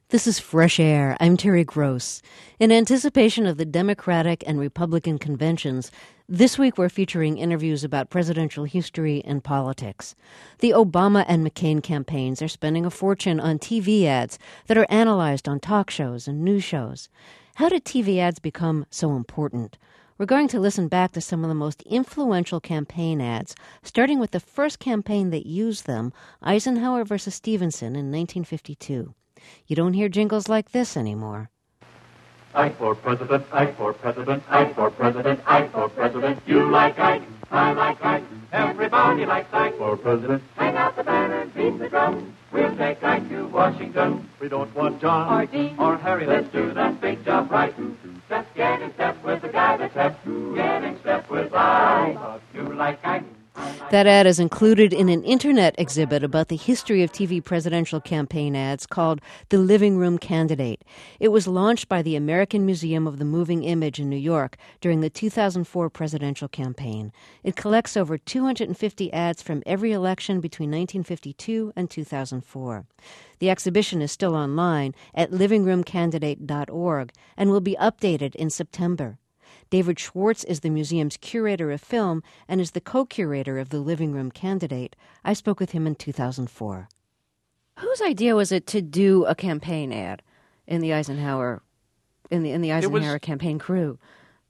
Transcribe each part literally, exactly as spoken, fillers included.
This is Fresh Air. I'm Terry Gross. In anticipation of the Democratic and Republican conventions, this week we're featuring interviews about presidential history and politics. The Obama and McCain campaigns are spending a fortune on T V ads that are analyzed on talk shows and news shows. How did T V ads become so important? We're going to listen back to some of the most influential campaign ads, starting with the first campaign that used them, Eisenhower versus Stevenson in nineteen fifty-two. You don't hear jingles like this anymore. Ike for president, Ike for president, Ike for president, Ike for president. You like Ike, I like Ike, everybody likes Ike for president. Hang out the banner, beat the drum, we'll take Ike to Washington. We don't want John or Dean or Harry, let's do that big job right. Let's get in step with the guy that's hep, get in step with Ike. You like Ike. That ad is included in an internet exhibit about the history of T V presidential campaign ads called The Living Room Candidate. It was launched by the American Museum of the Moving Image in New York during the two thousand four presidential campaign. It collects over two hundred fifty ads from every election between nineteen fifty-two and two thousand four. The exhibition is still online at living room candidate dot org and will be updated in September. David Schwartz is the museum's curator of film and is the co-curator of the Living Room Candidate. I spoke with him in two thousand four. Whose idea was it to do a campaign ad in the Eisenhower in the in the Eisenhower was, campaign crew?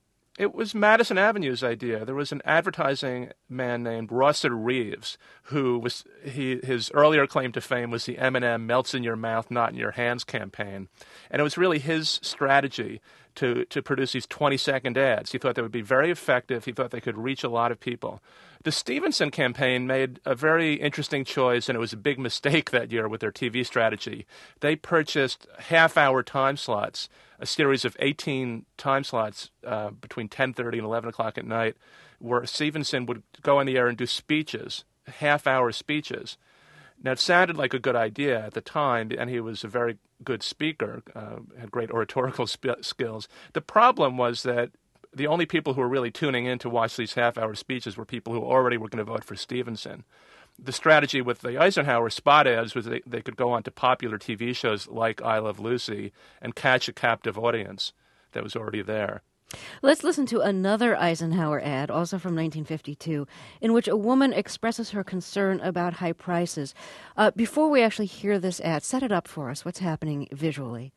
It was Madison Avenue's idea. There was an advertising man named Rosser Reeves who was he his earlier claim to fame was the M and M melts in your mouth, not in your hands campaign. And it was really his strategy to, to produce these twenty-second ads. He thought they would be very effective. He thought they could reach a lot of people. The Stevenson campaign made a very interesting choice, and it was a big mistake that year with their T V strategy. They purchased half-hour time slots, a series of eighteen time slots uh, between ten thirty and eleven o'clock at night, where Stevenson would go on the air and do speeches, half-hour speeches. Now, it sounded like a good idea at the time, and he was a very good speaker, uh, had great oratorical sp- skills. The problem was that the only people who were really tuning in to watch these half-hour speeches were people who already were going to vote for Stevenson. The strategy with the Eisenhower spot ads was they, they could go on to popular T V shows like I Love Lucy and catch a captive audience that was already there. Let's listen to another Eisenhower ad, also from nineteen fifty-two, in which a woman expresses her concern about high prices. Uh, before we actually hear this ad, set it up for us. What's happening visually?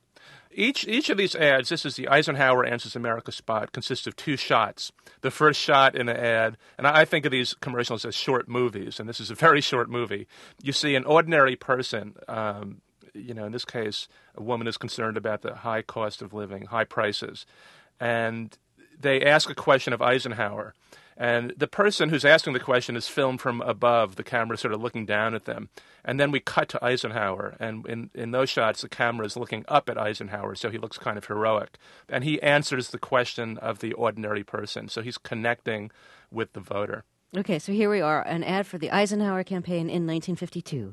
Each each of these ads, this is the Eisenhower Answers America spot, consists of two shots. The first shot in the ad, and I think of these commercials as short movies, and this is a very short movie. You see an ordinary person, um, you know, in this case, a woman is concerned about the high cost of living, high prices. And they ask a question of Eisenhower. And the person who's asking the question is filmed from above, the camera sort of looking down at them. And then we cut to Eisenhower. And in, in those shots, the camera is looking up at Eisenhower, so he looks kind of heroic. And he answers the question of the ordinary person. So he's connecting with the voter. Okay, so here we are, an ad for the Eisenhower campaign in nineteen fifty-two.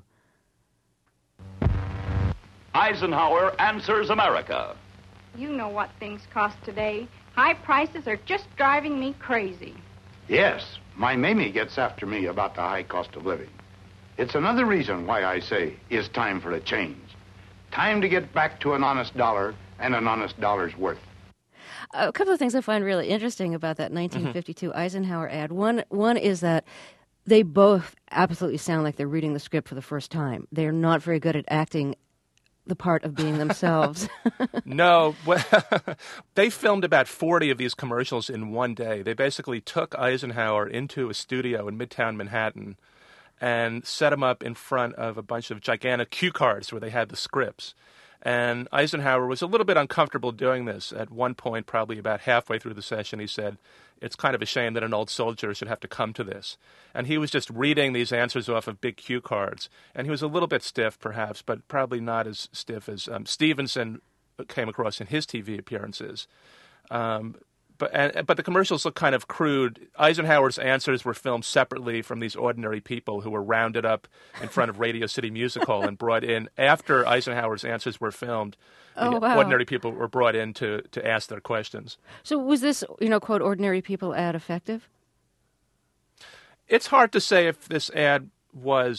Eisenhower Answers America. You know what things cost today. High prices are just driving me crazy. Yes, my Mamie gets after me about the high cost of living. It's another reason why I say it's time for a change. Time to get back to an honest dollar and an honest dollar's worth. A couple of things I find really interesting about that nineteen fifty-two mm-hmm. Eisenhower ad. One, one is that they both absolutely sound like they're reading the script for the first time. They're not very good at acting the part of being themselves. No. Well, they filmed about forty of these commercials in one day. They basically took Eisenhower into a studio in Midtown Manhattan and set him up in front of a bunch of gigantic cue cards where they had the scripts. And Eisenhower was a little bit uncomfortable doing this. At one point, probably about halfway through the session, he said, it's kind of a shame that an old soldier should have to come to this. And he was just reading these answers off of big cue cards. And he was a little bit stiff, perhaps, but probably not as stiff as um, Stevenson came across in his T V appearances. Um, but and, but the commercials look kind of crude. Eisenhower's answers were filmed separately from these ordinary people who were rounded up in front of Radio City Music Hall and brought in after Eisenhower's answers were filmed. Oh, wow. Ordinary people were brought in to, to ask their questions. So was this, you know, quote, ordinary people ad effective? It's hard to say if this ad was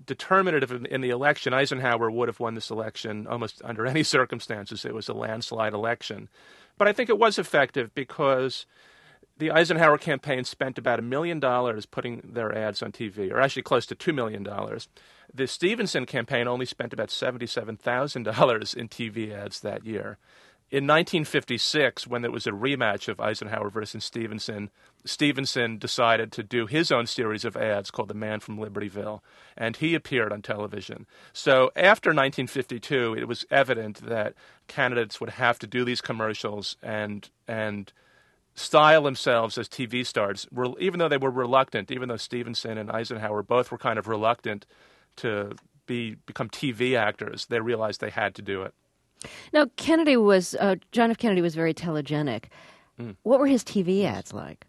determinative in, in the election. Eisenhower would have won this election almost under any circumstances. It was a landslide election. But I think it was effective because the Eisenhower campaign spent about a million dollars putting their ads on T V, or actually close to two million dollars. The Stevenson campaign only spent about seventy-seven thousand dollars in T V ads that year. In nineteen fifty-six, when there was a rematch of Eisenhower versus Stevenson, Stevenson decided to do his own series of ads called The Man from Libertyville, and he appeared on television. So after nineteen fifty-two, it was evident that candidates would have to do these commercials and and style themselves as T V stars, even though they were reluctant, even though Stevenson and Eisenhower both were kind of reluctant to be become T V actors. They realized they had to do it. Now, Kennedy was, uh, John F. Kennedy was very telegenic. Mm. What were his T V ads like?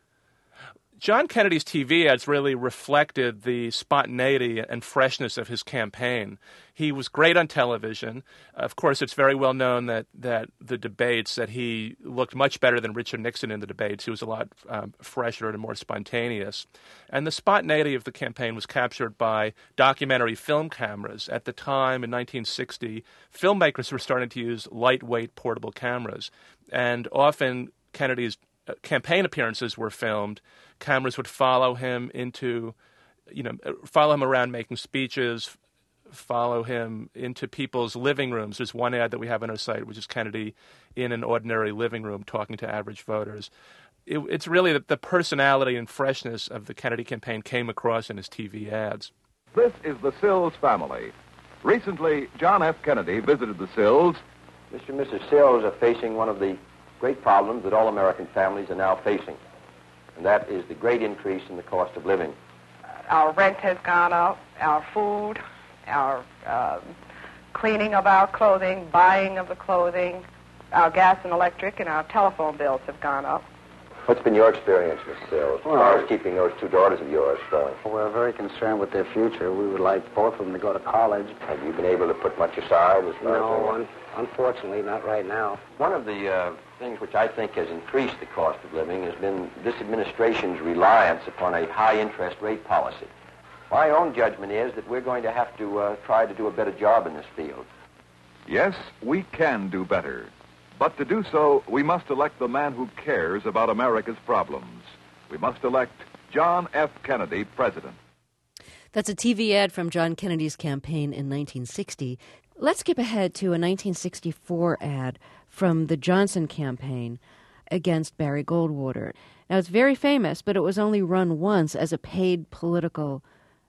John Kennedy's T V ads really reflected the spontaneity and freshness of his campaign. He was great on television. Of course, it's very well known that, that the debates, that he looked much better than Richard Nixon in the debates. He was a lot um, fresher and more spontaneous. And the spontaneity of the campaign was captured by documentary film cameras. At the time, in nineteen sixty, filmmakers were starting to use lightweight portable cameras. And often Kennedy's campaign appearances were filmed. Cameras would follow him into, you know, follow him around making speeches, follow him into people's living rooms. There's one ad that we have on our site, which is Kennedy in an ordinary living room talking to average voters. It, it's really the, the personality and freshness of the Kennedy campaign came across in his T V ads. This is the Sills family. Recently, John F. Kennedy visited the Sills. Mister and Missus Sills are facing one of the great problems that all American families are now facing, and that is the great increase in the cost of living. Our rent has gone up, our food, our uh, cleaning of our clothing, buying of the clothing, our gas and electric, and our telephone bills have gone up. What's been your experience, Mister Sills, as far as keeping those two daughters of yours going? We're very concerned with their future. We would like both of them to go to college. Have you been able to put much aside? As no, un- unfortunately, not right now. One of the uh, things which I think has increased the cost of living has been this administration's reliance upon a high interest rate policy. My own judgment is that we're going to have to uh, try to do a better job in this field. Yes, we can do better. But to do so, we must elect the man who cares about America's problems. We must elect John F. Kennedy president. That's a T V ad from John Kennedy's campaign in nineteen sixty. Let's skip ahead to a nineteen sixty-four ad from the Johnson campaign against Barry Goldwater. Now, it's very famous, but it was only run once as a paid political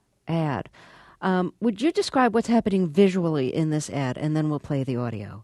ad. Um, would you describe what's happening visually in this ad, and then we'll play the audio?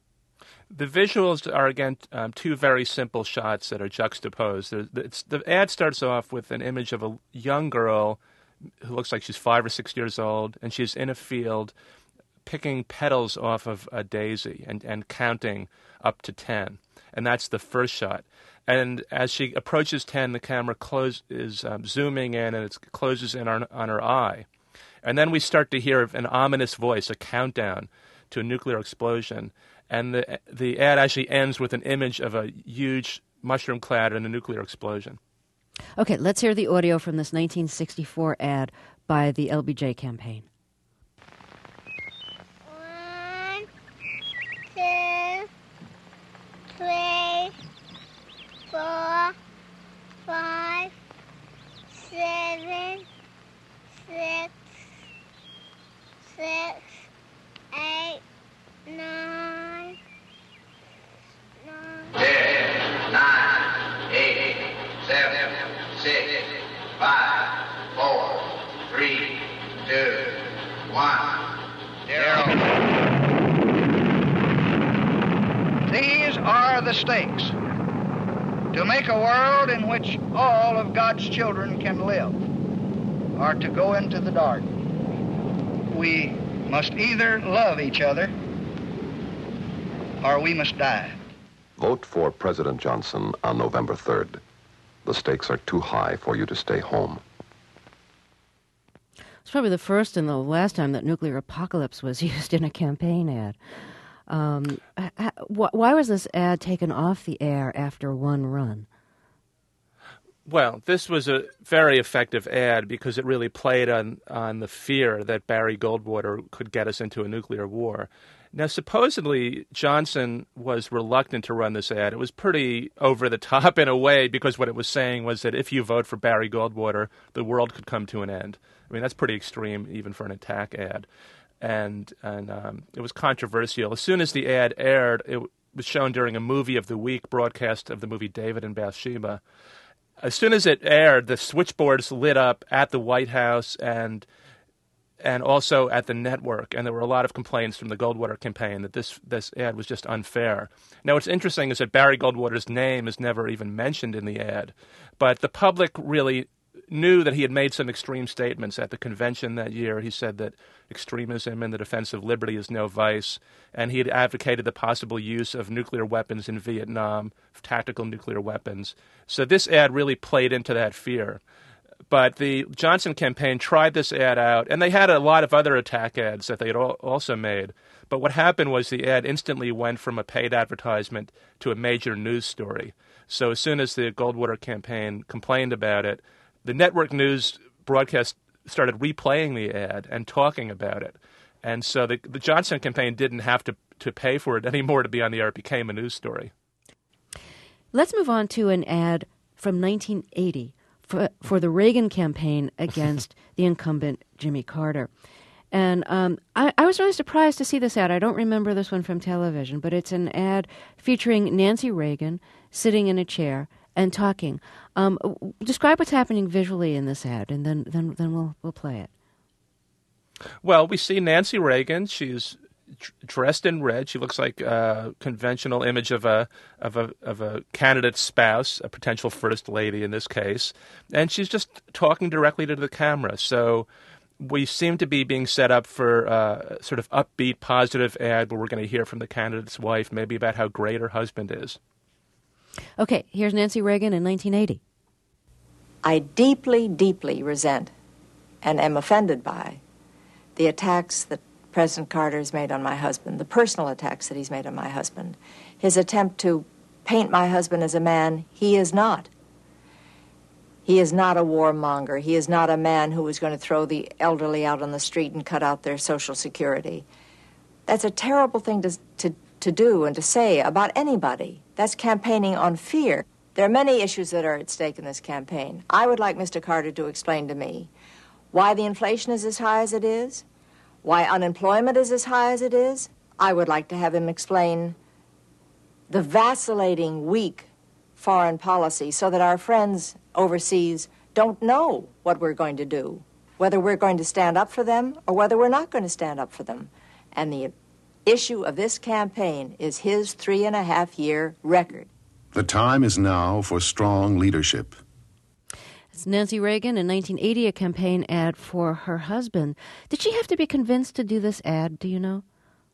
The visuals are, again, um, two very simple shots that are juxtaposed. It's, the ad starts off with an image of a young girl who looks like she's five or six years old, and she's in a field picking petals off of a daisy and, and counting up to ten. And that's the first shot. And as she approaches ten, the camera close, is um, zooming in, and it closes in on, on her eye. And then we start to hear an ominous voice, a countdown to a nuclear explosion. And the the ad actually ends with an image of a huge mushroom cloud and a nuclear explosion. Okay, let's hear the audio from this nineteen sixty-four ad by the L B J campaign. One, two, three, four, five, seven, six, six, eight, nine, nine. Ten, nine, eight, seven, six, five, four, three, two, one, zero. These are the stakes. To make a world in which all of God's children can live, or to go into the dark. We must either love each other or we must die. Vote for President Johnson on November third. The stakes are too high for you to stay home. It's probably the first and the last time that nuclear apocalypse was used in a campaign ad. Um, why was this ad taken off the air after one run? Well, this was a very effective ad because it really played on, on the fear that Barry Goldwater could get us into a nuclear war. Now, supposedly, Johnson was reluctant to run this ad. It was pretty over the top in a way because what it was saying was that if you vote for Barry Goldwater, the world could come to an end. I mean, that's pretty extreme even for an attack ad. And, and um, it was controversial. As soon as the ad aired, it was shown during a Movie of the Week broadcast of the movie David and Bathsheba. As soon as it aired, the switchboards lit up at the White House and and also at the network, and there were a lot of complaints from the Goldwater campaign that this this ad was just unfair. Now, what's interesting is that Barry Goldwater's name is never even mentioned in the ad, but the public really knew that he had made some extreme statements at the convention that year. He said that extremism in the defense of liberty is no vice, and he had advocated the possible use of nuclear weapons in Vietnam, tactical nuclear weapons. So this ad really played into that fear. But the Johnson campaign tried this ad out, and they had a lot of other attack ads that they had also made. But what happened was the ad instantly went from a paid advertisement to a major news story. So as soon as the Goldwater campaign complained about it, the network news broadcast started replaying the ad and talking about it. And so the, the Johnson campaign didn't have to, to pay for it anymore to be on the air. It became a news story. Let's move on to an ad from nineteen eighty. For, for the Reagan campaign against the incumbent Jimmy Carter. And um, I, I was really surprised to see this ad. I don't remember this one from television, but it's an ad featuring Nancy Reagan sitting in a chair and talking. Um, describe what's happening visually in this ad, and then then, then we'll we'll play it. Well, we see Nancy Reagan. She's dressed in red. She looks like a conventional image of a of a of a candidate's spouse, a potential first lady in this case, and she's just talking directly to the camera. So we seem to be being set up for a sort of upbeat, positive ad where we're going to hear from the candidate's wife, maybe about how great her husband is. Okay, here's Nancy Reagan in nineteen eighty. I deeply, deeply resent and am offended by the attacks that President Carter has made on my husband, the personal attacks that he's made on my husband, his attempt to paint my husband as a man he is not. He is not a warmonger. He is not a man who is going to throw the elderly out on the street and cut out their Social Security. That's a terrible thing to, to, to do and to say about anybody. That's campaigning on fear. There are many issues that are at stake in this campaign. I would like Mister Carter to explain to me why the inflation is as high as it is, why unemployment is as high as it is. I would like to have him explain the vacillating, weak foreign policy so that our friends overseas don't know what we're going to do, whether we're going to stand up for them or whether we're not going to stand up for them. And the issue of this campaign is his three and a half year record. The time is now for strong leadership. It's Nancy Reagan in nineteen eighty, a campaign ad for her husband. Did she have to be convinced to do this ad? Do you know?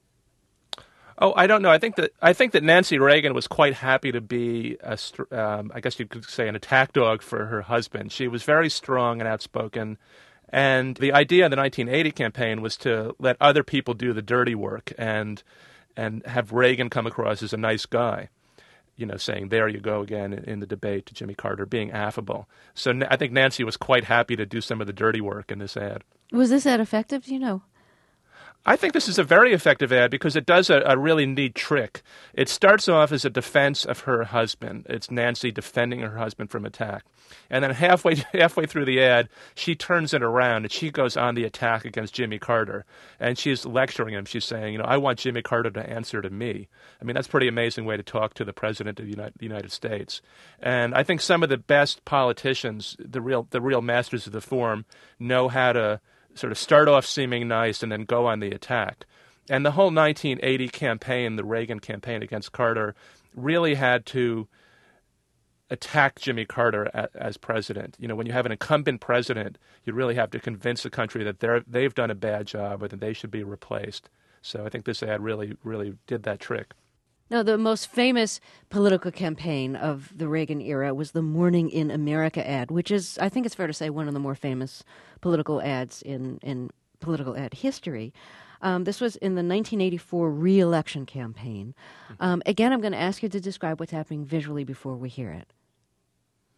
Oh, I don't know. I think that I think that Nancy Reagan was quite happy to be, a, um, I guess you could say, an attack dog for her husband. She was very strong and outspoken, and the idea of the nineteen eighty campaign was to let other people do the dirty work and and have Reagan come across as a nice guy. You know, saying, there you go again in the debate to Jimmy Carter, being affable. So I think Nancy was quite happy to do some of the dirty work in this ad. Was this ad effective? Do you know? I think this is a very effective ad because it does a, a really neat trick. It starts off as a defense of her husband. It's Nancy defending her husband from attack. And then halfway halfway through the ad, she turns it around and she goes on the attack against Jimmy Carter. And she's lecturing him. She's saying, you know, I want Jimmy Carter to answer to me. I mean, that's a pretty amazing way to talk to the president of the United, the United States. And I think some of the best politicians, the real the real masters of the form, know how to sort of start off seeming nice and then go on the attack. And the whole nineteen eighty campaign, the Reagan campaign against Carter, really had to attack Jimmy Carter as president. You know, when you have an incumbent president, you really have to convince the country that they're, they've done a bad job or that they should be replaced. So I think this ad really, really did that trick. Now, the most famous political campaign of the Reagan era was the Morning in America ad, which is, I think it's fair to say, one of the more famous political ads in, in political ad history. Um, this was in the nineteen eighty-four re-election campaign. Um, again, I'm going to ask you to describe what's happening visually before we hear it.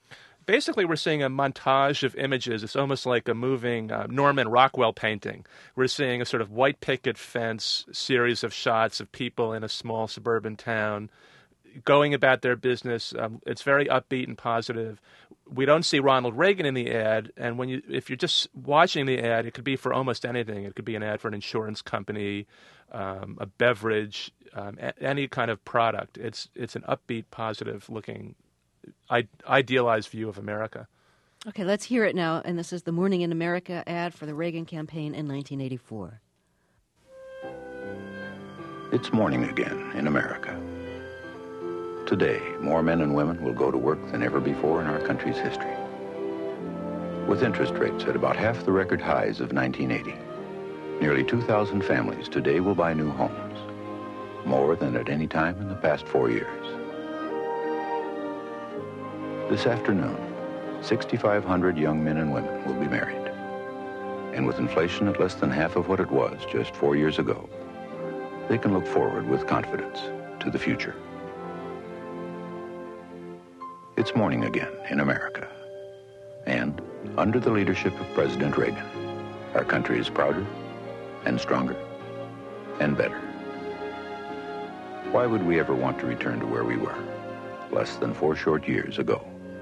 Basically, we're seeing a montage of images. It's almost like a moving uh, Norman Rockwell painting. We're seeing a sort of white picket fence series of shots of people in a small suburban town going about their business. Um, it's very upbeat and positive. We don't see Ronald Reagan in the ad, and when you, if you're just watching the ad, it could be for almost anything. It could be an ad for an insurance company, um, a beverage, um, a- any kind of product. It's it's an upbeat, positive-looking, I- idealized view of America. Okay, let's hear it now, and this is the Morning in America ad for the Reagan campaign in nineteen eighty-four. It's morning again in America. Today, more men and women will go to work than ever before in our country's history. With interest rates at about half the record highs of nineteen eighty, nearly two thousand families today will buy new homes, more than at any time in the past four years. This afternoon, six thousand five hundred young men and women will be married. And with inflation at less than half of what it was just four years ago, they can look forward with confidence to the future. It's morning again in America. And under the leadership of President Reagan, our country is prouder and stronger and better. Why would we ever want to return to where we were less than four short years ago?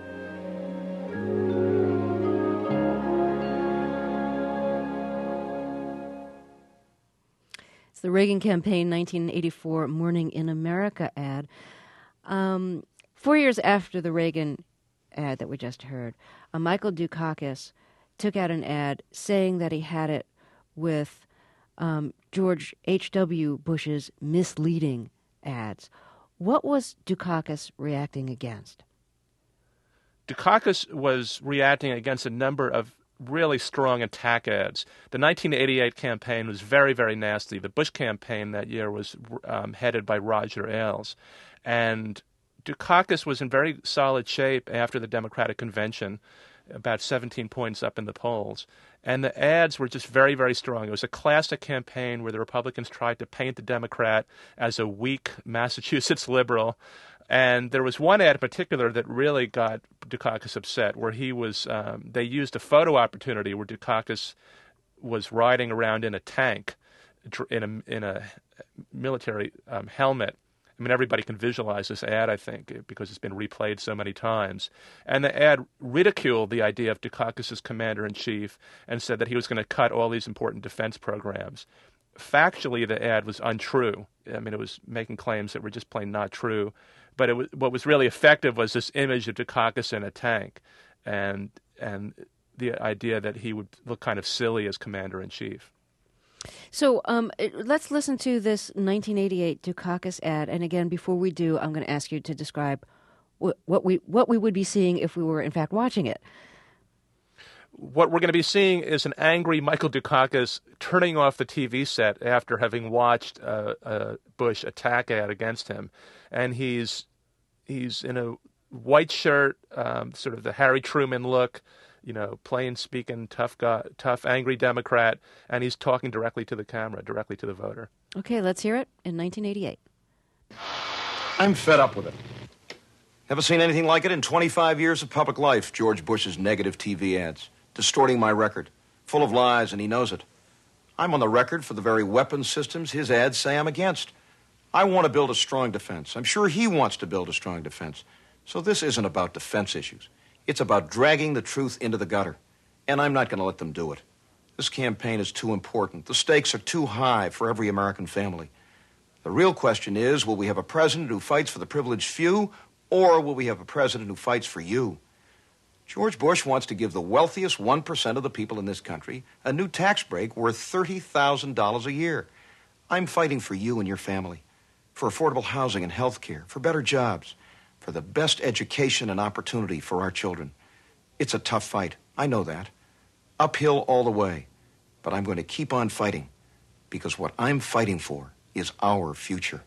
It's the Reagan campaign nineteen eighty-four Morning in America ad. Um, four years after the Reagan ad that we just heard, uh, Michael Dukakis took out an ad saying that he had it with um, George H W. Bush's misleading ads. What was Dukakis reacting against? Dukakis was reacting against a number of really strong attack ads. The nineteen eighty-eight campaign was very, very nasty. The Bush campaign that year was um, headed by Roger Ailes. And Dukakis was in very solid shape after the Democratic convention, about seventeen points up in the polls. And the ads were just very, very strong. It was a classic campaign where the Republicans tried to paint the Democrat as a weak Massachusetts liberal. And there was one ad in particular that really got Dukakis upset, where he was, um, they used a photo opportunity where Dukakis was riding around in a tank, in a, in a military um, helmet. I mean, everybody can visualize this ad, I think, because it's been replayed so many times. And the ad ridiculed the idea of Dukakis as commander-in-chief and said that he was going to cut all these important defense programs. Factually, the ad was untrue. I mean, it was making claims that were just plain not true. But it was, what was really effective was this image of Dukakis in a tank and and the idea that he would look kind of silly as commander-in-chief. So um, let's listen to this nineteen eighty-eight Dukakis ad. And again, before we do, I'm going to ask you to describe what, what we what we would be seeing if we were, in fact, watching it. What we're going to be seeing is an angry Michael Dukakis turning off the T V set after having watched a, a Bush attack ad against him. And he's he's in a white shirt, um, sort of the Harry Truman look, you know, plain-speaking, tough guy, tough, angry Democrat, and he's talking directly to the camera, directly to the voter. Okay, let's hear it in nineteen eighty-eight. I'm fed up with it. Haven't seen anything like it in twenty-five years of public life, George Bush's negative T V ads, distorting my record, full of lies, and he knows it. I'm on the record for the very weapons systems his ads say I'm against. I want to build a strong defense. I'm sure he wants to build a strong defense. So this isn't about defense issues. It's about dragging the truth into the gutter. And I'm not going to let them do it. This campaign is too important. The stakes are too high for every American family. The real question is, will we have a president who fights for the privileged few, or will we have a president who fights for you? George Bush wants to give the wealthiest one percent of the people in this country a new tax break worth thirty thousand dollars a year. I'm fighting for you and your family, for affordable housing and health care, for better jobs, for the best education and opportunity for our children. It's a tough fight. I know that. Uphill all the way. But I'm going to keep on fighting, because what I'm fighting for is our future.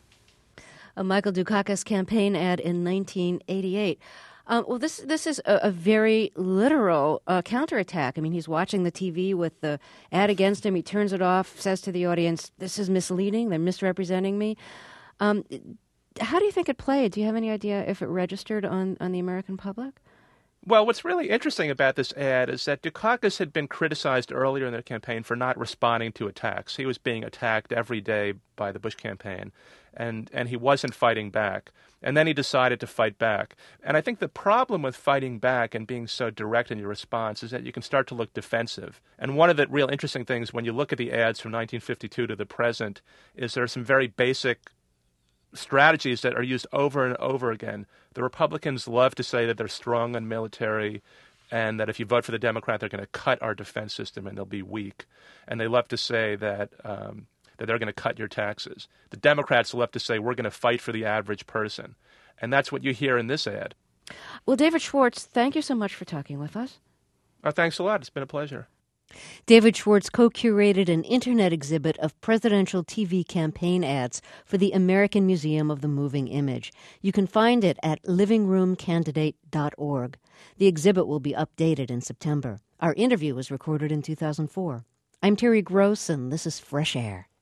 A Michael Dukakis campaign ad in nineteen eighty-eight. Um, well, this this is a, a very literal uh, counterattack. I mean, he's watching the T V with the ad against him. He turns it off, says to the audience, "This is misleading. They're misrepresenting me." Um, how do you think it played? Do you have any idea if it registered on, on the American public? Well, what's really interesting about this ad is that Dukakis had been criticized earlier in the campaign for not responding to attacks. He was being attacked every day by the Bush campaign, and, and he wasn't fighting back. And then he decided to fight back. And I think the problem with fighting back and being so direct in your response is that you can start to look defensive. And one of the real interesting things when you look at the ads from nineteen fifty-two to the present is there are some very basic strategies that are used over and over again. The Republicans love to say that they're strong on military and that if you vote for the Democrat, they're going to cut our defense system and they'll be weak. And they love to say that um, that they're going to cut your taxes. The Democrats love to say we're going to fight for the average person. And that's what you hear in this ad. Well, David Schwartz, thank you so much for talking with us. Oh, thanks a lot. It's been a pleasure. David Schwartz co-curated an internet exhibit of presidential T V campaign ads for the American Museum of the Moving Image. You can find it at living room candidate dot org. The exhibit will be updated in September. Our interview was recorded in two thousand four. I'm Terry Gross, and this is Fresh Air.